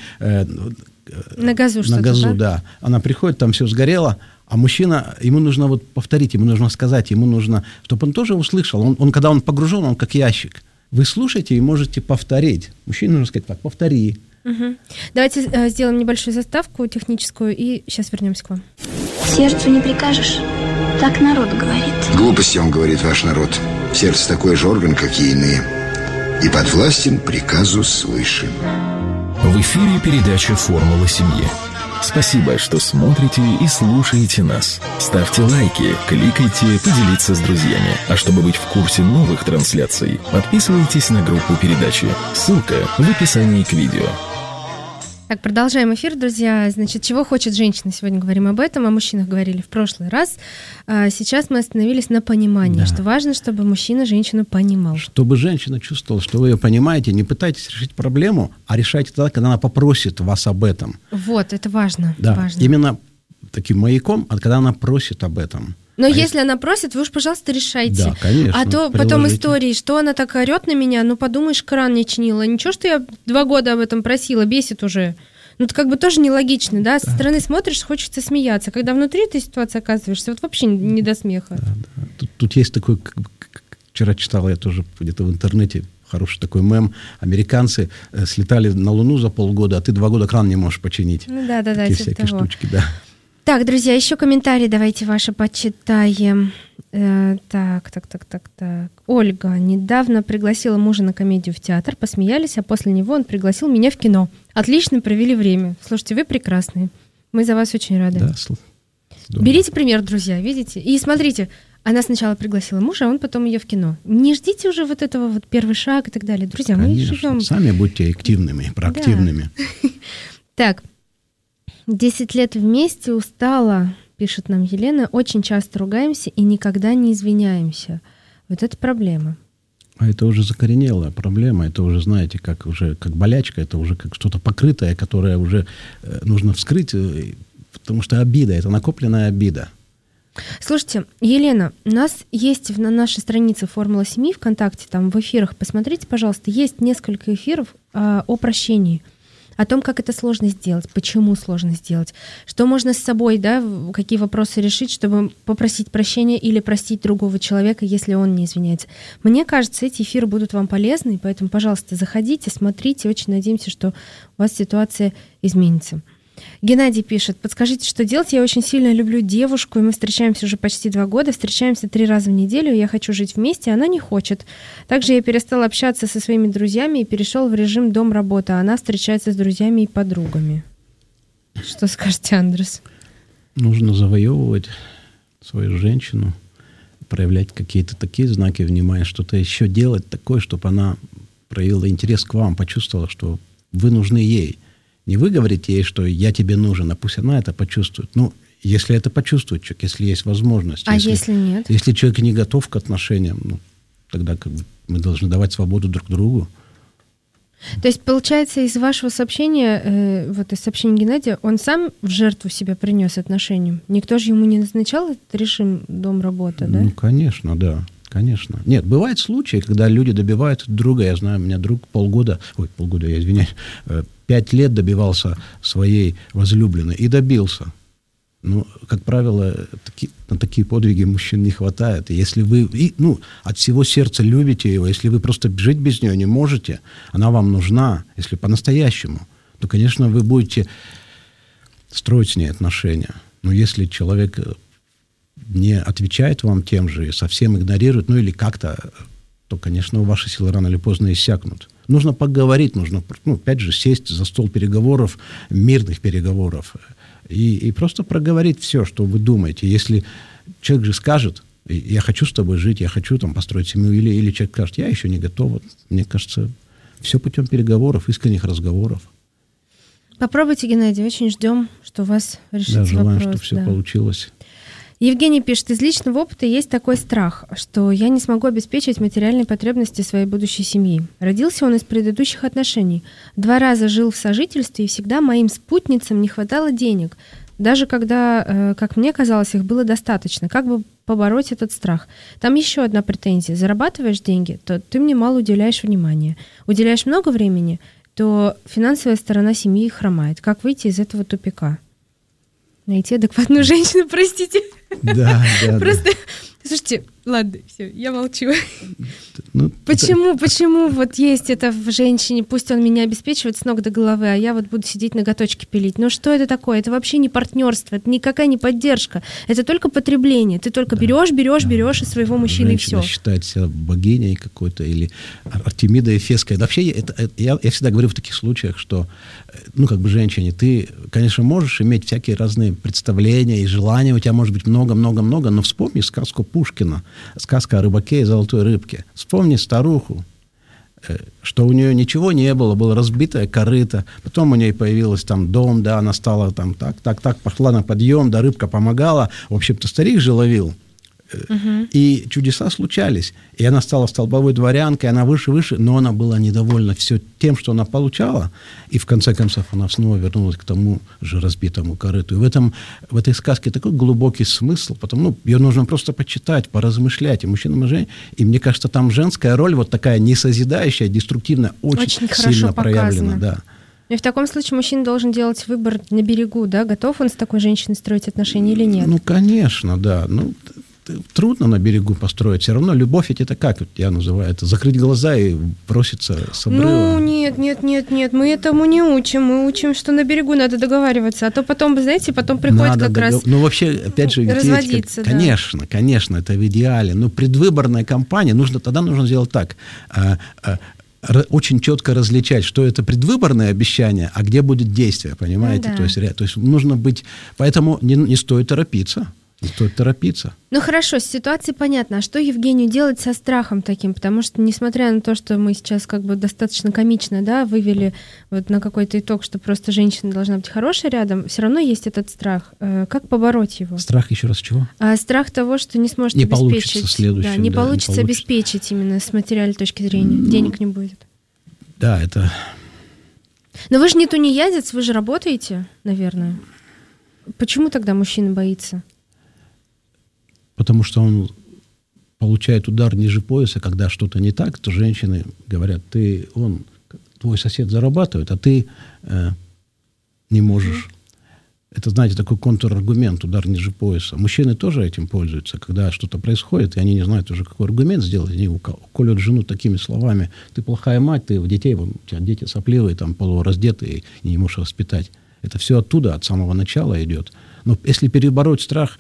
на газу что-то, на газу, да? Она приходит, там все сгорело, а мужчина, ему нужно вот повторить, ему нужно сказать, ему нужно, чтобы он тоже услышал. Он когда он погружен, он как ящик. Вы слушаете и можете повторить. Мужчине нужно сказать: так, повтори. Угу. Давайте сделаем небольшую заставку техническую и сейчас вернемся к вам. Сердцу не прикажешь, так народ говорит. Глупости, он говорит, ваш народ. Сердце такой же орган, как и иные, и подвластен приказу свыше. В эфире передача «Формула семьи». Спасибо, что смотрите и слушаете нас. Ставьте лайки, кликайте, поделиться с друзьями. А чтобы быть в курсе новых трансляций, подписывайтесь на группу передачи. Ссылка в описании к видео. Так, продолжаем эфир, друзья. Значит, чего хочет женщина? Сегодня говорим об этом, о мужчинах говорили в прошлый раз. Сейчас мы остановились на понимании, что важно, чтобы мужчина женщину понимал. Чтобы женщина чувствовала, что вы ее понимаете, не пытайтесь решить проблему, а решайте тогда, когда она попросит вас об этом. Вот, это важно. Да, важно. Именно таким маяком, когда она просит об этом. Но если она просит, вы уж, пожалуйста, решайте. Да, конечно. А то потом истории, что она так орет на меня, ну, подумаешь, кран не чинила. Ничего, что я 2 года об этом просила, бесит уже. Ну, это как бы тоже нелогично, да? Со стороны смотришь, хочется смеяться. Когда внутри этой ситуации оказываешься, вот вообще не до смеха. Да. Тут есть такой, вчера читал я тоже где-то в интернете, хороший такой мем. Американцы слетали на Луну за полгода, а ты 2 года кран не можешь починить. Ну, да, такие всякие штучки, да. Так, друзья, еще комментарии давайте ваши почитаем. Так. Ольга недавно пригласила мужа на комедию в театр, посмеялись, а после него он пригласил меня в кино. Отлично провели время. Слушайте, вы прекрасные. Мы за вас очень рады. Да, берите пример, друзья, видите? И смотрите, Она сначала пригласила мужа, а он потом ее в кино. Не ждите уже вот этого вот первый шаг и так далее. Друзья, Конечно. мы живем... Сами будьте активными, проактивными. Да. Так, 10 лет вместе, устала, пишет нам Елена. Очень часто ругаемся и никогда не извиняемся. Вот это проблема. А это уже закоренелая проблема, это уже, знаете, как болячка, это уже как что-то покрытое, которое уже нужно вскрыть, потому что обида, это накопленная обида. Слушайте, Елена, у нас есть на нашей странице «Формула семьи» ВКонтакте, там в эфирах, посмотрите, пожалуйста, есть несколько эфиров о прощении, о том, как это сложно сделать, почему сложно сделать, что можно с собой, да, какие вопросы решить, чтобы попросить прощения или простить другого человека, если он не извиняется. Мне кажется, эти эфиры будут вам полезны, поэтому, пожалуйста, заходите, смотрите, очень надеемся, что у вас ситуация изменится. Геннадий пишет: подскажите, что делать? Я очень сильно люблю девушку, и мы встречаемся уже почти 2 года, встречаемся 3 раза в неделю, я хочу жить вместе, она не хочет. Также я перестал общаться со своими друзьями и перешел в режим дом-работа, а она встречается с друзьями и подругами. Что скажете, Андрес? Нужно завоевывать свою женщину, проявлять какие-то такие знаки внимания, что-то еще делать такое, чтобы она проявила интерес к вам, почувствовала, что вы нужны ей. Не вы говорите ей, что я тебе нужен, а пусть она это почувствует. Ну, если это почувствует человек, если есть возможность. А если нет? Если человек не готов к отношениям, ну, тогда как бы мы должны давать свободу друг другу. То есть, получается, из вашего сообщения, вот из сообщения Геннадия, он сам в жертву себя принес отношениям? Никто же ему не назначал этот режим дом-работа, да? Ну, конечно, да. Конечно. Нет, бывают случаи, когда люди добиваются друга. Я знаю, у меня друг 5 лет добивался своей возлюбленной и добился. Но, как правило, на такие подвиги мужчин не хватает. И если вы от всего сердца любите его, если вы просто жить без нее не можете, она вам нужна, если по-настоящему, то, конечно, вы будете строить с ней отношения. Но если человек не отвечает вам тем же, совсем игнорирует, или как-то, то, конечно, ваши силы рано или поздно иссякнут. Нужно поговорить, нужно, опять же, сесть за стол переговоров, мирных переговоров, и просто проговорить все, что вы думаете. Если человек же скажет: я хочу с тобой жить, я хочу там построить семью, или человек скажет: я еще не готов. Мне кажется, все путем переговоров, искренних разговоров. Попробуйте, Геннадий, очень ждем, что у вас решится вопрос. Да, желаем, чтобы все получилось. Евгений пишет: из личного опыта есть такой страх, что я не смогу обеспечить материальные потребности своей будущей семьи. Родился он из предыдущих отношений. 2 раза жил в сожительстве, и всегда моим спутницам не хватало денег. Даже когда, как мне казалось, их было достаточно. Как бы побороть этот страх? Там еще одна претензия. Зарабатываешь деньги, то ты мне мало уделяешь внимания. Уделяешь много времени, то финансовая сторона семьи хромает. Как выйти из этого тупика? Найти адекватную женщину, простите. Да. Просто, слушайте, ладно, все, я молчу. Почему вот есть это в женщине, пусть он меня обеспечивает с ног до головы, а я вот буду сидеть ноготочки пилить. Ну что это такое? Это вообще не партнерство, это никакая не поддержка. Это только потребление. Ты только берешь из своего мужчины, и все. Женщина считает себя богиней какой-то или Артемидой Эфесской. Вообще, я всегда говорю в таких случаях, что, женщине, ты, конечно, можешь иметь всякие разные представления и желания, у тебя может быть много-много-много, но вспомни сказку Пушкина, сказка о рыбаке и золотой рыбке. Вспомни старуху, что у нее ничего не было разбитое корыто, потом у нее появился там дом, да, она стала там так, пошла на подъем, да, рыбка помогала, в общем-то, старик же ловил. И чудеса случались. И она стала столбовой дворянкой, она выше, но она была недовольна все тем, что она получала. И в конце концов она снова вернулась к тому же разбитому корыту. И в этой сказке такой глубокий смысл, потому ее нужно просто почитать, поразмышлять. И мужчинам, и женщинам. И мне кажется, там женская роль вот такая несозидающая, деструктивная, очень сильно проявлена. Да. И в таком случае мужчина должен делать выбор на берегу, да? Готов он с такой женщиной строить отношения или нет? Конечно, да. Трудно на берегу построить. Все равно любовь ведь это как я называю это? Закрыть глаза и броситься с обрыва. Нет. Мы этому не учим. Мы учим, что на берегу надо договариваться. А то потом, знаете, приходит раз вообще, опять же, разводиться. Конечно, это в идеале. Но предвыборная кампания, тогда нужно сделать так. Очень четко различать, что это предвыборное обещание, а где будет действие, понимаете? То есть нужно быть... Поэтому не стоит торопиться. Не стоит торопиться. Ну хорошо, с ситуацией понятно. А что Евгению делать со страхом таким? Потому что, несмотря на то, что мы сейчас как бы достаточно комично, да, вывели вот на какой-то итог, что просто женщина должна быть хорошей рядом, все равно есть этот страх. Как побороть его? Страх еще раз чего? Страх того, что не сможет не обеспечить. Получится следующее, не получится обеспечить именно с материальной точки зрения. Денег не будет. Да, это... Но вы же не тунеядец, вы же работаете, наверное. Почему тогда мужчина боится? Потому что он получает удар ниже пояса, когда что-то не так, то женщины говорят, твой сосед зарабатывает, а ты не можешь. Это, знаете, такой контраргумент, удар ниже пояса. Мужчины тоже этим пользуются, когда что-то происходит, и они не знают уже, какой аргумент сделать. Они уколют жену такими словами: ты плохая мать, ты детей, у тебя дети сопливые, там, полураздетые, и не можешь воспитать. Это все оттуда, от самого начала идет. Но если перебороть страх,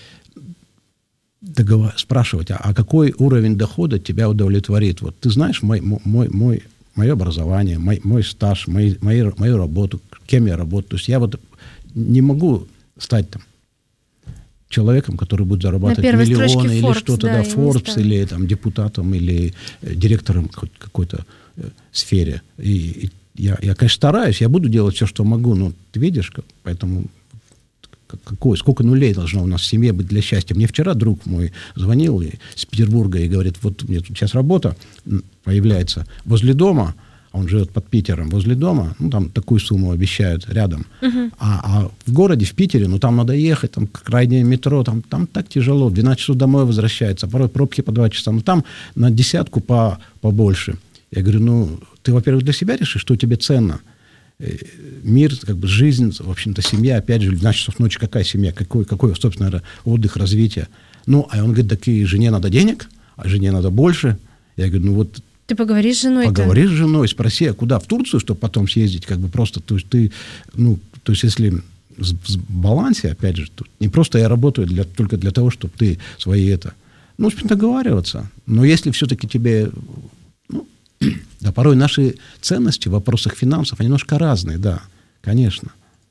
спрашивать, а какой уровень дохода тебя удовлетворит? Вот ты знаешь мое образование, мой стаж, мою работу, кем я работаю. То есть я вот не могу стать там человеком, который будет зарабатывать миллионы или что-то, да, Forbes, или там депутатом, или директором какой-то сфере. И я, конечно, стараюсь, я буду делать все, что могу, но ты видишь, поэтому... Сколько нулей должно у нас в семье быть для счастья? Мне вчера друг мой звонил из Петербурга и говорит, вот мне тут сейчас работа появляется возле дома, он живет под Питером, возле дома, ну, там такую сумму обещают рядом. А в городе, в Питере, ну, там надо ехать, там крайнее метро, там так тяжело, в 12 часов домой возвращается, порой пробки по 2 часа, но там на 10 побольше. Я говорю, ну, ты, во-первых, для себя решишь, что тебе ценно. Мир, как бы жизнь, в общем-то, семья, опять же, в 12 часов ночи какая семья, какой, собственно, отдых, развитие. Ну, а он говорит, так и жене надо денег, а жене надо больше. Я говорю, ну вот... Ты поговори с женой. Поговори с женой, спроси, а куда? В Турцию, чтобы потом съездить, как бы просто, то есть ты, ну, то есть если в балансе, опять же, не просто я работаю только для того, чтобы ты свои это... Ну, в общем, договариваться. Но если все-таки тебе... Да, порой наши ценности в вопросах финансов, они немножко разные, да, конечно.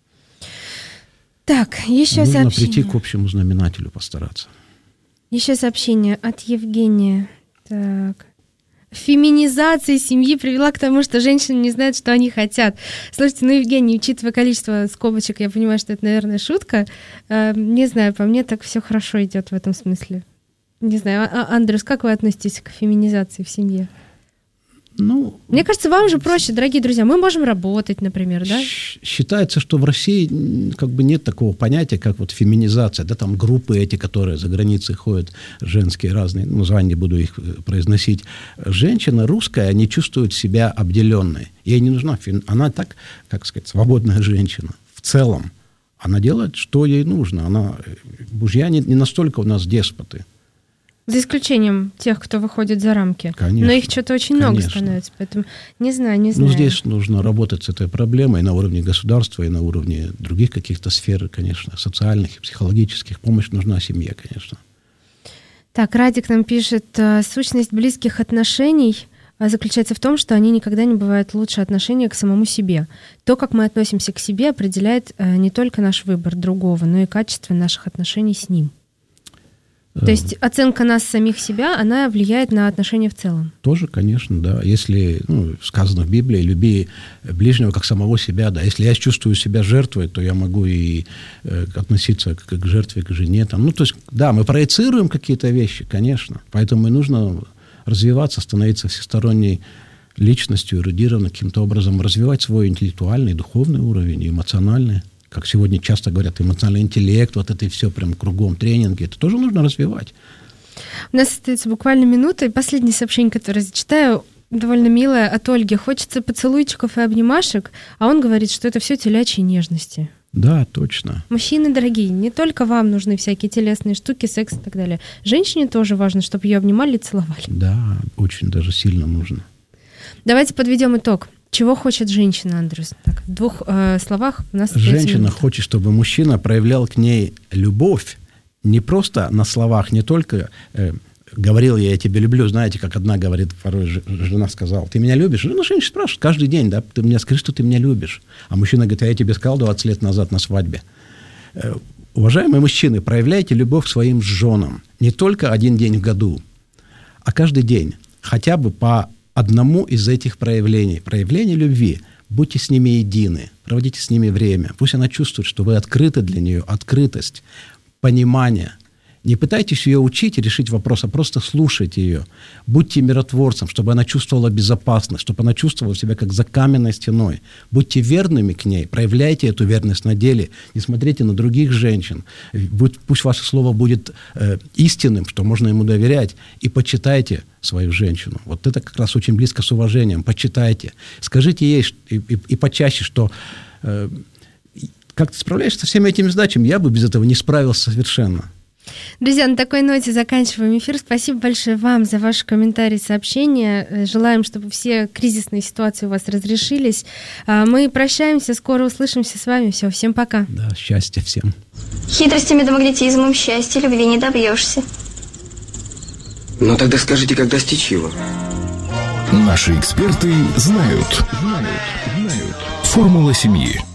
Так, еще нужно сообщение. Прийти к общему знаменателю, постараться. Еще сообщение от Евгения. Так. Феминизация семьи привела к тому, что женщины не знают, что они хотят. Слушайте, ну, Евгений, учитывая количество скобочек, я понимаю, что это, наверное, шутка. Не знаю, по мне так все хорошо идет в этом смысле. Не знаю, Андрюс, как вы относитесь к феминизации в семье? Ну, мне кажется, вам же проще, дорогие друзья. Мы можем работать, например, да? Считается, что в России как бы нет такого понятия, как вот феминизация. Да, там группы эти, которые за границей ходят, женские разные, названия не буду их произносить. Женщина русская не чувствует себя обделенной. Ей не нужна она так, как сказать, свободная женщина. В целом она делает, что ей нужно. Мужья не настолько у нас деспоты. За исключением тех, кто выходит за рамки. Конечно, но их что-то очень много становится. Поэтому не знаю. Ну, здесь нужно работать с этой проблемой на уровне государства и на уровне других каких-то сфер, конечно, социальных, психологических. Помощь нужна семье, конечно. Так, Радик нам пишет, сущность близких отношений заключается в том, что они никогда не бывают лучше отношения к самому себе. То, как мы относимся к себе, определяет не только наш выбор другого, но и качество наших отношений с ним. То есть оценка нас самих себя, она влияет на отношения в целом? Тоже, конечно, да. Если, сказано в Библии, люби ближнего как самого себя, да. Если я чувствую себя жертвой, то я могу и относиться к жертве, к жене. Там. Ну, то есть, да, мы проецируем какие-то вещи, конечно. Поэтому и нужно развиваться, становиться всесторонней личностью, эрудированно, каким-то образом развивать свой интеллектуальный, духовный уровень, эмоциональный. Как сегодня часто говорят, эмоциональный интеллект, вот это и все прям кругом, тренинги, это тоже нужно развивать. У нас остается буквально минута, и последнее сообщение, которое зачитаю, довольно милое, от Ольги. Хочется поцелуйчиков и обнимашек, а он говорит, что это все телячьи нежности. Да, точно. Мужчины дорогие, не только вам нужны всякие телесные штуки, секс и так далее. Женщине тоже важно, чтобы ее обнимали и целовали. Да, очень даже сильно нужно. Давайте подведем итог. Чего хочет женщина, Андрюс? Так, в 2 словах у нас... Женщина хочет, чтобы мужчина проявлял к ней любовь не просто на словах, не только говорил я тебя люблю, знаете, как одна говорит, порой жена сказала, ты меня любишь? Ну, женщина спрашивает каждый день, да, ты мне скажи, что ты меня любишь. А мужчина говорит, я тебе сказал 20 лет назад на свадьбе. Уважаемые мужчины, проявляйте любовь к своим женам не только один день в году, а каждый день, хотя бы по одному из этих проявлений любви. Будьте с ними едины, проводите с ними время. Пусть она чувствует, что вы открыты для нее, открытость, понимание. Не пытайтесь ее учить и решить вопрос, а просто слушайте ее. Будьте миротворцем, чтобы она чувствовала безопасность, чтобы она чувствовала себя как за каменной стеной. Будьте верными к ней, проявляйте эту верность на деле, не смотрите на других женщин. Пусть ваше слово будет истинным, что можно ему доверять, и почитайте свою женщину. Вот это как раз очень близко с уважением. Почитайте. Скажите ей и почаще, что как ты справляешься со всеми этими задачами, я бы без этого не справился совершенно. Друзья, на такой ноте заканчиваем эфир. Спасибо большое вам за ваши комментарии, сообщения. Желаем, чтобы все кризисные ситуации у вас разрешились. Мы прощаемся, скоро услышимся с вами. Все, всем пока. Да, счастья всем. Хитростями да магнетизмом счастья любви не добьешься. Ну тогда скажите, как достичь его? Наши эксперты знают. Формула семьи.